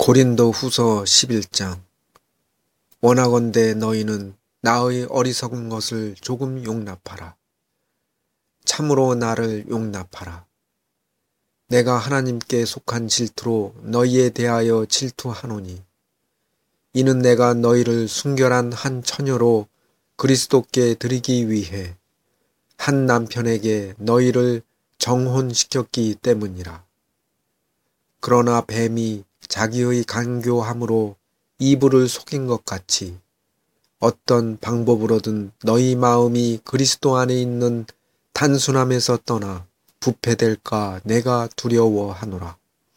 고린도후서 11장. 원하건대 너희는 나의 어리석은 것을 조금 용납하라. 참으로 나를 용납하라. 내가 하나님께 속한 질투로 너희에 대하여 질투하노니 이는 내가 너희를 순결한 한 처녀로 그리스도께 드리기 위해 한 남편에게 너희를 정혼시켰기 때문이라. 그러나 뱀이 자기의 간교함으로 이불을 속인 것 같이 어떤 방법으로든 너희 마음이 그리스도 안에 있는 단순함에서 떠나 부패될까 내가 두려워하노라.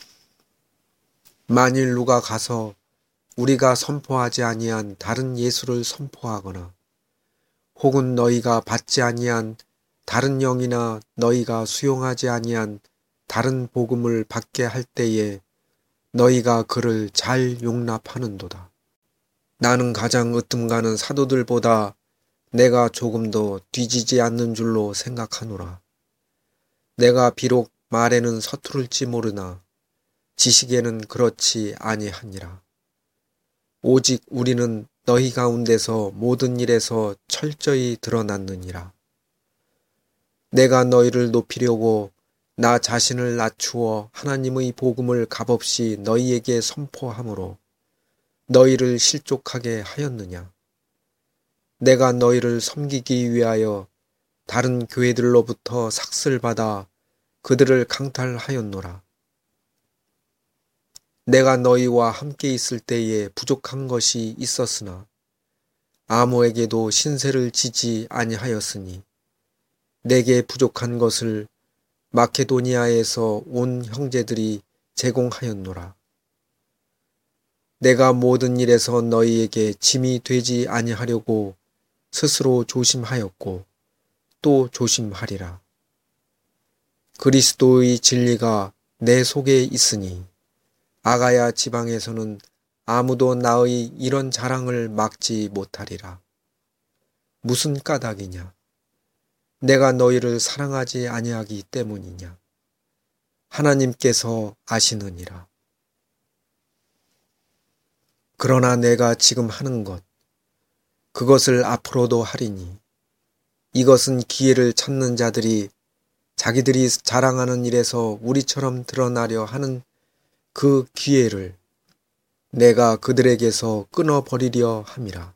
만일 누가 가서 우리가 선포하지 아니한 다른 예수를 선포하거나 혹은 너희가 받지 아니한 다른 영이나 너희가 수용하지 아니한 다른 복음을 받게 할 때에 너희가 그를 잘 용납하는도다. 나는 가장 으뜸가는 사도들보다 내가 조금 더 뒤지지 않는 줄로 생각하노라. 내가 비록 말에는 서투를지 모르나 지식에는 그렇지 아니하니라. 오직 우리는 너희 가운데서 모든 일에서 철저히 드러났느니라. 내가 너희를 높이려고 나 자신을 낮추어 하나님의 복음을 값없이 너희에게 선포함으로 너희를 실족하게 하였느냐? 내가 너희를 섬기기 위하여 다른 교회들로부터 삭슬 받아 그들을 강탈하였노라. 내가 너희와 함께 있을 때에 부족한 것이 있었으나 아무에게도 신세를 지지 아니하였으니 내게 부족한 것을 마케도니아에서 온 형제들이 제공하였노라. 내가 모든 일에서 너희에게 짐이 되지 아니하려고 스스로 조심하였고 또 조심하리라. 그리스도의 진리가 내 속에 있으니 아가야 지방에서는 아무도 나의 이런 자랑을 막지 못하리라. 무슨 까닭이냐? 내가 너희를 사랑하지 아니하기 때문이냐? 하나님께서 아시느니라. 그러나 내가 지금 하는 것, 그것을 앞으로도 하리니 이것은 기회를 찾는 자들이 자기들이 자랑하는 일에서 우리처럼 드러나려 하는 그 기회를 내가 그들에게서 끊어버리려 함이라.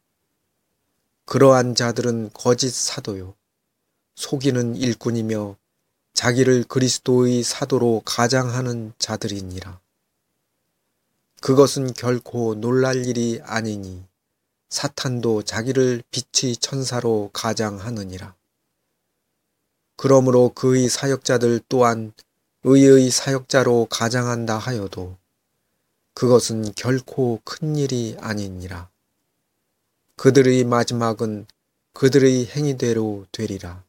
그러한 자들은 거짓 사도요 속이는 일꾼이며 자기를 그리스도의 사도로 가장하는 자들이니라. 그것은 결코 놀랄 일이 아니니 사탄도 자기를 빛의 천사로 가장하느니라. 그러므로 그의 사역자들 또한 의의 사역자로 가장한다 하여도 그것은 결코 큰 일이 아니니라. 그들의 마지막은 그들의 행위대로 되리라.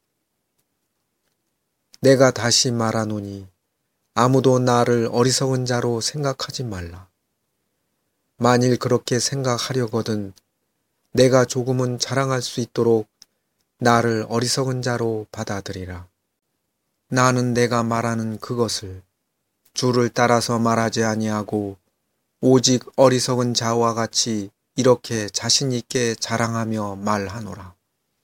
내가 다시 말하노니 아무도 나를 어리석은 자로 생각하지 말라. 만일 그렇게 생각하려거든 내가 조금은 자랑할 수 있도록 나를 어리석은 자로 받아들이라. 나는 내가 말하는 그것을 주를 따라서 말하지 아니하고 오직 어리석은 자와 같이 이렇게 자신 있게 자랑하며 말하노라.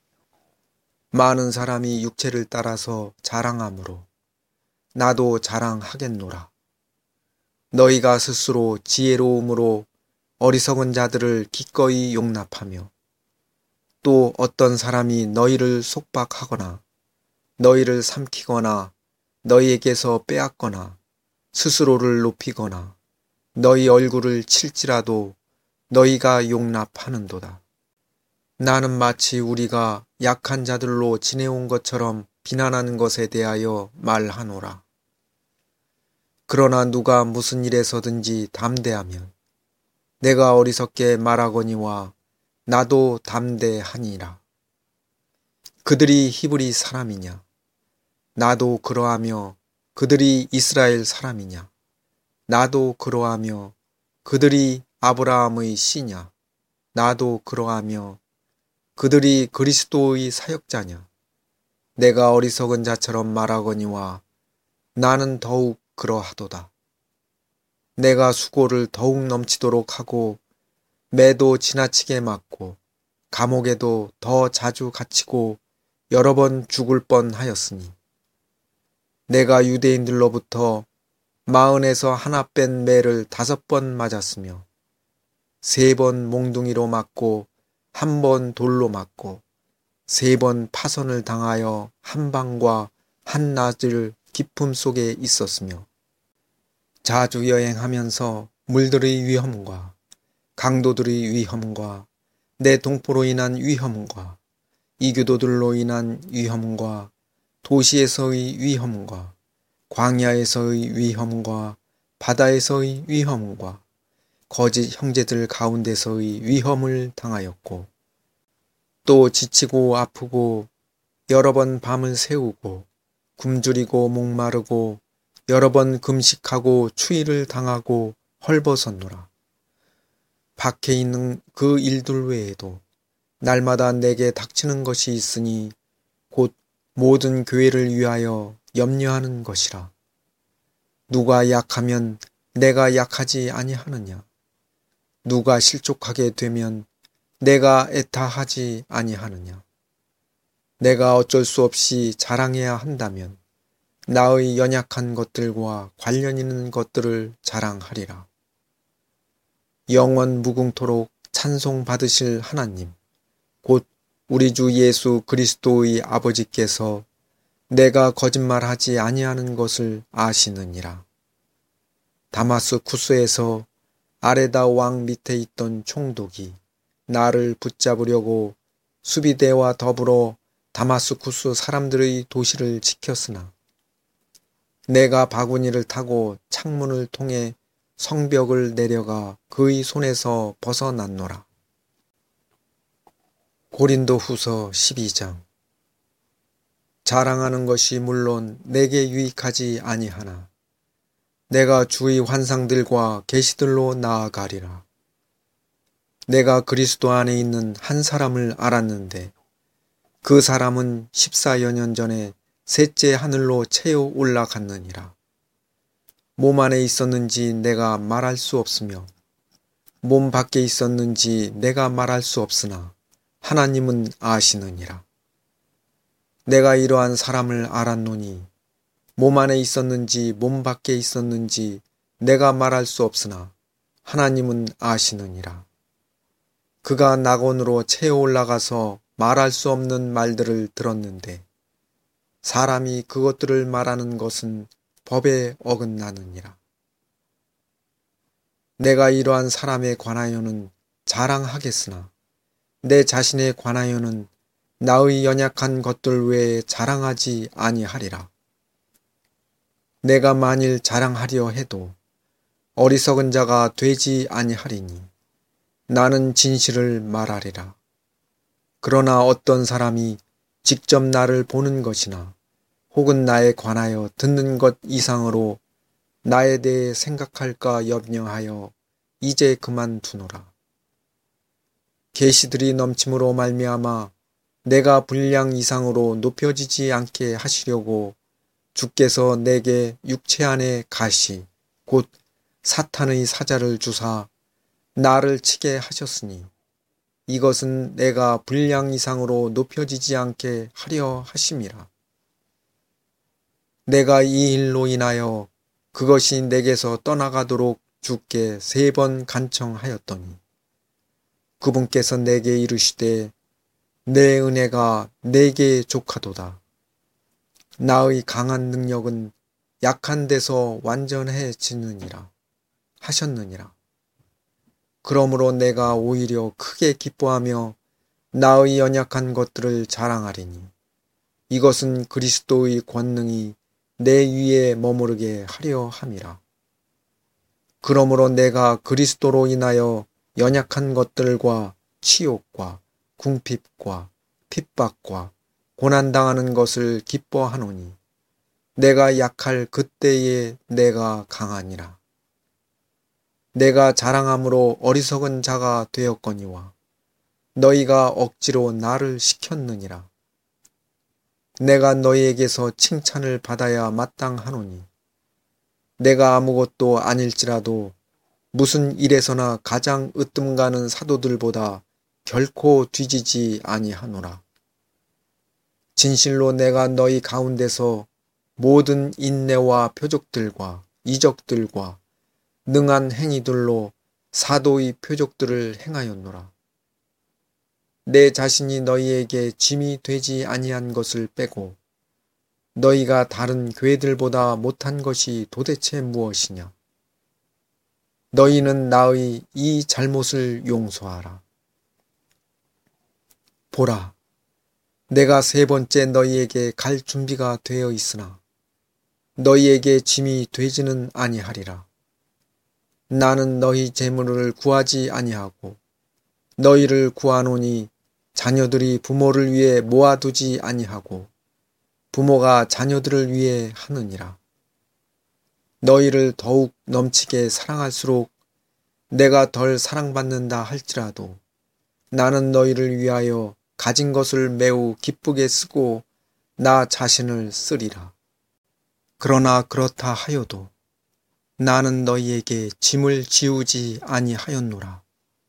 많은 사람이 육체를 따라서 자랑하므로 나도 자랑하겠노라. 너희가 스스로 지혜로움으로 어리석은 자들을 기꺼이 용납하며 또 어떤 사람이 너희를 속박하거나 너희를 삼키거나 너희에게서 빼앗거나 스스로를 높이거나 너희 얼굴을 칠지라도 너희가 용납하는도다. 나는 마치 우리가 약한 자들로 지내온 것처럼 비난하는 것에 대하여 말하노라. 그러나 누가 무슨 일에서든지 담대하면 내가 어리석게 말하거니와 나도 담대하니라. 그들이 히브리 사람이냐? 나도 그러하며 그들이 이스라엘 사람이냐? 나도 그러하며 그들이 아브라함의 씨냐? 나도 그러하며 그들이 그리스도의 사역자냐? 내가 어리석은 자처럼 말하거니와 나는 더욱 그러하도다. 내가 수고를 더욱 넘치도록 하고 매도 지나치게 맞고 감옥에도 더 자주 갇히고 여러 번 죽을 뻔하였으니 내가 유대인들로부터 마흔에서 하나 뺀 매를 5번 맞았으며 3번 몽둥이로 맞고 1번 돌로 맞고 3번 파선을 당하여 한 방과 한 낮을 깊음 속에 있었으며 자주 여행하면서 물들의 위험과 강도들의 위험과 내 동포로 인한 위험과 이교도들로 인한 위험과 도시에서의 위험과 광야에서의 위험과 바다에서의 위험과 거짓 형제들 가운데서의 위험을 당하였고 또 지치고 아프고 여러 번 밤을 새우고 굶주리고 목마르고 여러 번 금식하고 추위를 당하고 헐벗었노라. 밖에 있는 그 일들 외에도 날마다 내게 닥치는 것이 있으니 곧 모든 교회를 위하여 염려하는 것이라. 누가 약하면 내가 약하지 아니하느냐? 누가 실족하게 되면 내가 애타하지 아니하느냐? 내가 어쩔 수 없이 자랑해야 한다면 나의 연약한 것들과 관련 있는 것들을 자랑하리라. 영원 무궁토록 찬송 받으실 하나님, 곧 우리 주 예수 그리스도의 아버지께서 내가 거짓말하지 아니하는 것을 아시느니라. 다마스쿠스에서 아레다 왕 밑에 있던 총독이 나를 붙잡으려고 수비대와 더불어 다마스쿠스 사람들의 도시를 지켰으나 내가 바구니를 타고 창문을 통해 성벽을 내려가 그의 손에서 벗어났노라. 고린도후서 12장. 자랑하는 것이 물론 내게 유익하지 아니하나 내가 주의 환상들과 계시들로 나아가리라. 내가 그리스도 안에 있는 한 사람을 알았는데 그 사람은 14여 년 전에 셋째 하늘로 채워 올라갔느니라. 몸 안에 있었는지 내가 말할 수 없으며 몸 밖에 있었는지 내가 말할 수 없으나 하나님은 아시느니라. 내가 이러한 사람을 알았노니 몸 안에 있었는지 몸 밖에 있었는지 내가 말할 수 없으나 하나님은 아시느니라. 그가 낙원으로 채워 올라가서 말할 수 없는 말들을 들었는데 사람이 그것들을 말하는 것은 법에 어긋나느니라. 내가 이러한 사람에 관하여는 자랑하겠으나 내 자신에 관하여는 나의 연약한 것들 외에 자랑하지 아니하리라. 내가 만일 자랑하려 해도 어리석은 자가 되지 아니하리니 나는 진실을 말하리라. 그러나 어떤 사람이 직접 나를 보는 것이나 혹은 나에 관하여 듣는 것 이상으로 나에 대해 생각할까 염려하여 이제 그만두노라. 계시들이 넘침으로 말미암아 내가 분량 이상으로 높여지지 않게 하시려고 주께서 내게 육체 안에 가시 곧 사탄의 사자를 주사 나를 치게 하셨으니 이것은 내가 분량 이상으로 높여지지 않게 하려 하심이라. 내가 이 일로 인하여 그것이 내게서 떠나가도록 주께 3번 간청하였더니 그분께서 내게 이르시되 내 은혜가 내게 족하도다. 나의 강한 능력은 약한 데서 완전해지느니라 하셨느니라. 그러므로 내가 오히려 크게 기뻐하며 나의 연약한 것들을 자랑하리니 이것은 그리스도의 권능이 내 위에 머무르게 하려 함이라. 그러므로 내가 그리스도로 인하여 연약한 것들과 치욕과 궁핍과 핍박과 고난당하는 것을 기뻐하노니 내가 약할 그때에 내가 강하니라. 내가 자랑함으로 어리석은 자가 되었거니와 너희가 억지로 나를 시켰느니라. 내가 너희에게서 칭찬을 받아야 마땅하노니 내가 아무것도 아닐지라도 무슨 일에서나 가장 으뜸 가는 사도들보다 결코 뒤지지 아니하노라. 진실로 내가 너희 가운데서 모든 인내와 표적들과 이적들과 능한 행위들로 사도의 표적들을 행하였노라. 내 자신이 너희에게 짐이 되지 아니한 것을 빼고 너희가 다른 교회들보다 못한 것이 도대체 무엇이냐? 너희는 나의 이 잘못을 용서하라. 보라, 내가 세 번째 너희에게 갈 준비가 되어 있으나 너희에게 짐이 되지는 아니하리라. 나는 너희 재물을 구하지 아니하고 너희를 구하노니 자녀들이 부모를 위해 모아두지 아니하고 부모가 자녀들을 위해 하느니라. 너희를 더욱 넘치게 사랑할수록 내가 덜 사랑받는다 할지라도 나는 너희를 위하여 가진 것을 매우 기쁘게 쓰고 나 자신을 쓰리라. 그러나 그렇다 하여도 나는 너희에게 짐을 지우지 아니하였노라.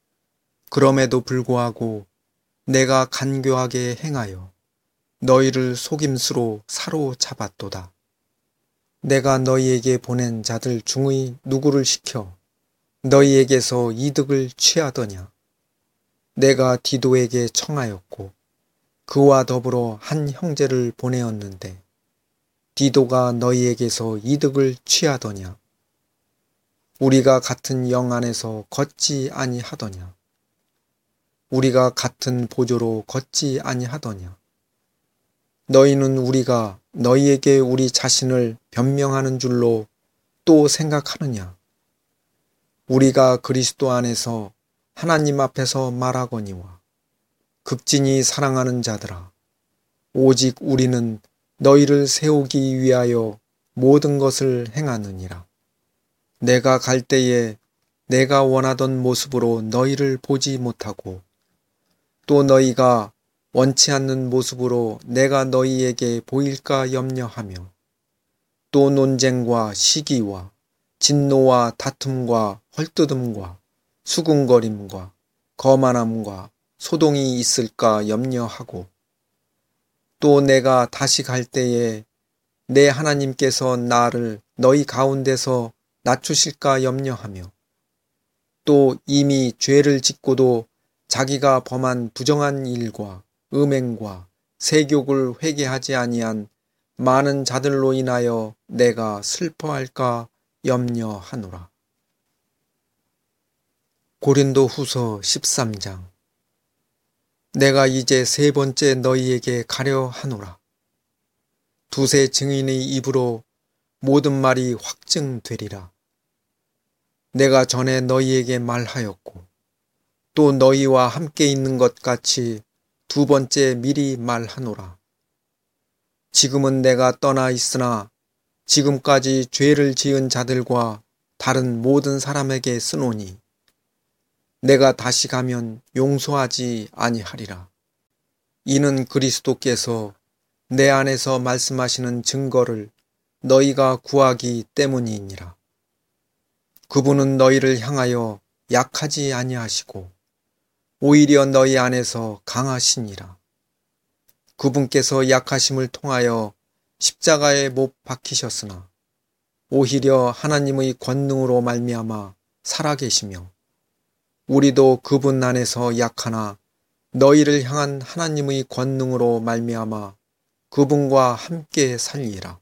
그럼에도 불구하고 내가 간교하게 행하여 너희를 속임수로 사로잡았도다. 내가 너희에게 보낸 자들 중의 누구를 시켜 너희에게서 이득을 취하더냐? 내가 디도에게 청하였고 그와 더불어 한 형제를 보내었는데 디도가 너희에게서 이득을 취하더냐? 우리가 같은 영 안에서 걷지 아니하더냐? 우리가 같은 보조로 걷지 아니하더냐? 너희는 우리가 너희에게 우리 자신을 변명하는 줄로 또 생각하느냐? 우리가 그리스도 안에서 하나님 앞에서 말하거니와 극진히 사랑하는 자들아, 오직 우리는 너희를 세우기 위하여 모든 것을 행하느니라. 내가 갈 때에 내가 원하던 모습으로 너희를 보지 못하고 또 너희가 원치 않는 모습으로 내가 너희에게 보일까 염려하며 또 논쟁과 시기와 진노와 다툼과 헐뜯음과 수군거림과 거만함과 소동이 있을까 염려하고 또 내가 다시 갈 때에 내 하나님께서 나를 너희 가운데서 낮추실까 염려하며 또 이미 죄를 짓고도 자기가 범한 부정한 일과 음행과 세욕을 회개하지 아니한 많은 자들로 인하여 내가 슬퍼할까 염려하노라. 고린도 후서 13장. 내가 이제 세 번째 너희에게 가려 하노라. 두세 증인의 입으로 모든 말이 확증되리라. 내가 전에 너희에게 말하였고 또 너희와 함께 있는 것 같이 두 번째 미리 말하노라. 지금은 내가 떠나 있으나 지금까지 죄를 지은 자들과 다른 모든 사람에게 쓰노니 내가 다시 가면 용서하지 아니하리라. 이는 그리스도께서 내 안에서 말씀하시는 증거를 너희가 구하기 때문이니라. 그분은 너희를 향하여 약하지 아니하시고 오히려 너희 안에서 강하시니라. 그분께서 약하심을 통하여 십자가에 못 박히셨으나 오히려 하나님의 권능으로 말미암아 살아계시며 우리도 그분 안에서 약하나 너희를 향한 하나님의 권능으로 말미암아 그분과 함께 살리라.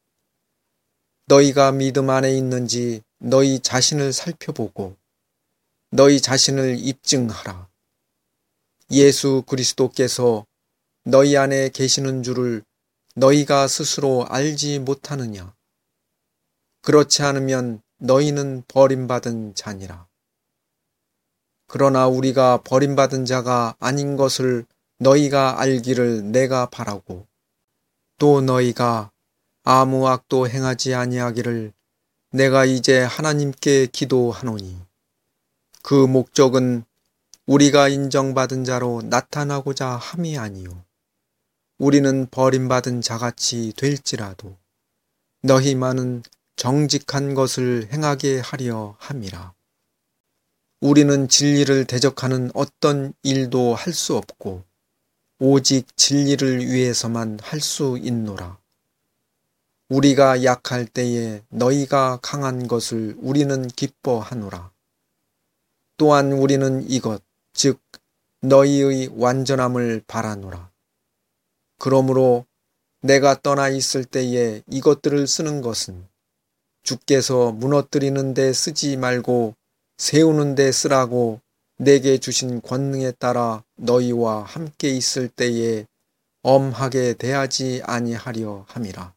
너희가 믿음 안에 있는지 너희 자신을 살펴보고 너희 자신을 입증하라. 예수 그리스도께서 너희 안에 계시는 줄을 너희가 스스로 알지 못하느냐? 그렇지 않으면 너희는 버림받은 자니라. 그러나 우리가 버림받은 자가 아닌 것을 너희가 알기를 내가 바라고 또 너희가 아무 악도 행하지 아니하기를 내가 이제 하나님께 기도하노니 그 목적은 우리가 인정받은 자로 나타나고자 함이 아니요 우리는 버림받은 자같이 될지라도 너희만은 정직한 것을 행하게 하려 함이라. 우리는 진리를 대적하는 어떤 일도 할 수 없고 오직 진리를 위해서만 할 수 있노라. 우리가 약할 때에 너희가 강한 것을 우리는 기뻐하노라. 또한 우리는 이것, 즉 너희의 완전함을 바라노라. 그러므로 내가 떠나 있을 때에 이것들을 쓰는 것은 주께서 무너뜨리는 데 쓰지 말고 세우는 데 쓰라고 내게 주신 권능에 따라 너희와 함께 있을 때에 엄하게 대하지 아니하려 함이라.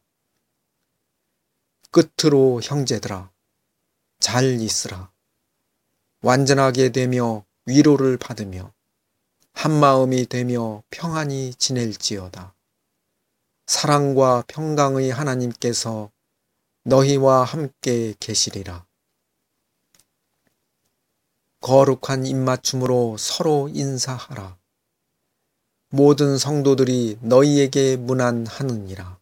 끝으로 형제들아, 잘 있으라. 완전하게 되며 위로를 받으며 한마음이 되며 평안히 지낼지어다. 사랑과 평강의 하나님께서 너희와 함께 계시리라. 거룩한 입맞춤으로 서로 인사하라. 모든 성도들이 너희에게 문안하느니라.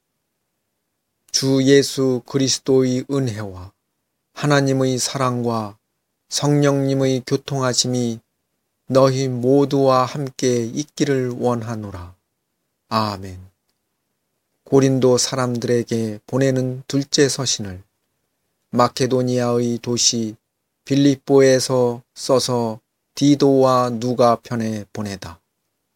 주 예수 그리스도의 은혜와 하나님의 사랑과 성령님의 교통하심이 너희 모두와 함께 있기를 원하노라. 아멘. 고린도 사람들에게 보내는 둘째 서신을 마케도니아의 도시 빌립보에서 써서 디도와 누가 편에 보내다.